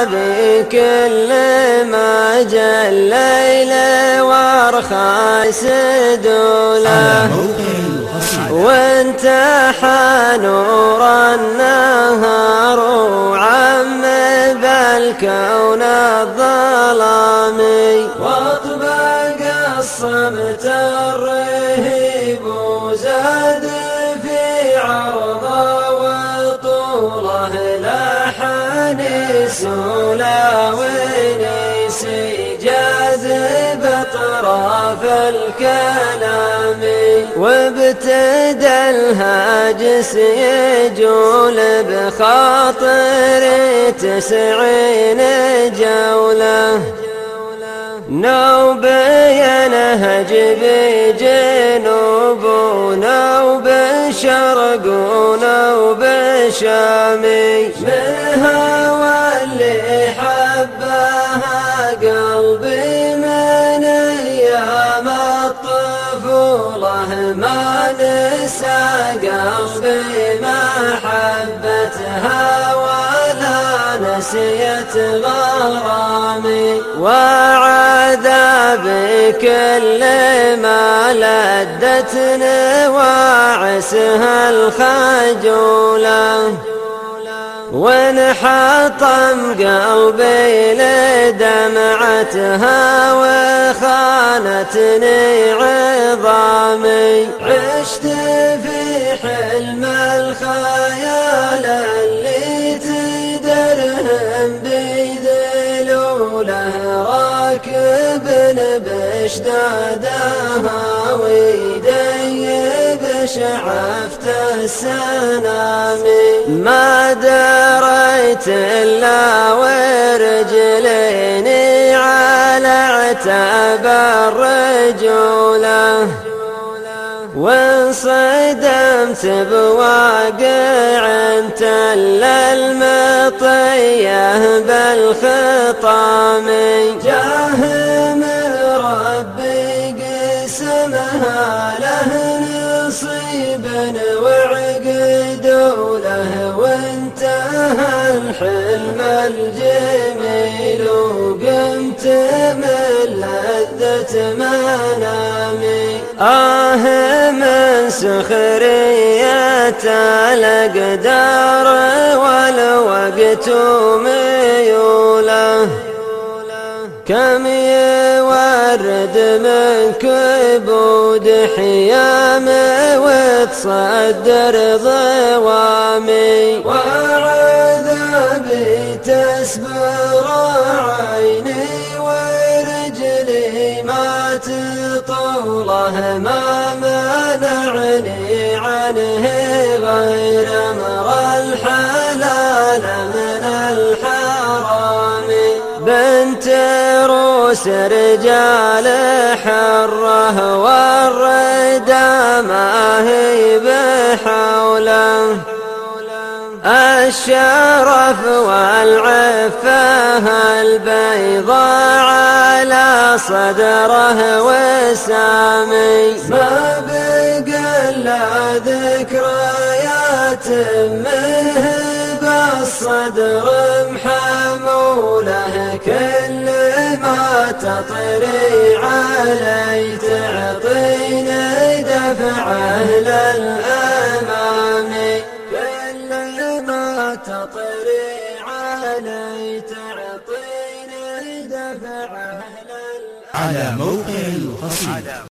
بكل ما جاء الليل وارخى سدوله وانتحى نور النهار وعم بالكون الظلامي واطبق الصمت الرهيب وزاد في عرضه وطوله لحن سولا ونسي جاذب اطراف الكلام وابتدى الهاجس يجول بخاطري 90 جولة نوبي نهج بجنوب ونوب شرق ونوب شامي من هوى اللي حبها قلبي من ايام الطفولة ما نسى قلبي محبتها ولا نسيت غرامي وعذاب كل ما لدت نواعسها الخجولة وانحطم قلبي لدمعتها وخانتني عظامي عشت في حلم الخيال اللي تدرهم بذلوله راكب بشدادها ويديب شعفت السنامي ما دريت إلا ورجليني على عتاب الرجولة وانصدمت بواقع تل المطيه بالخطام جاه من ربي قسمها له نصيب وعقد له وانتهى الحلم الجميل وقمت من لذة منامي من سخرية الأقدار والوقت ميوله كم يورد من كبود حيامي وتصدر ضوامي وعذابي تسبر عيني ورجلي ما تطوله ما منعني عنه غير أمر الحلال من الحرام بنت روس رجال حره والردى ما هي بحوله الشرف والعفة البيضاء على صدره وسامي ما بقى إلا ذكريات منه بالصدر محموله كل ما تطري علي تعطيني دفعه للأمام تطري علي تعطيني دفعه على موقع القصيد.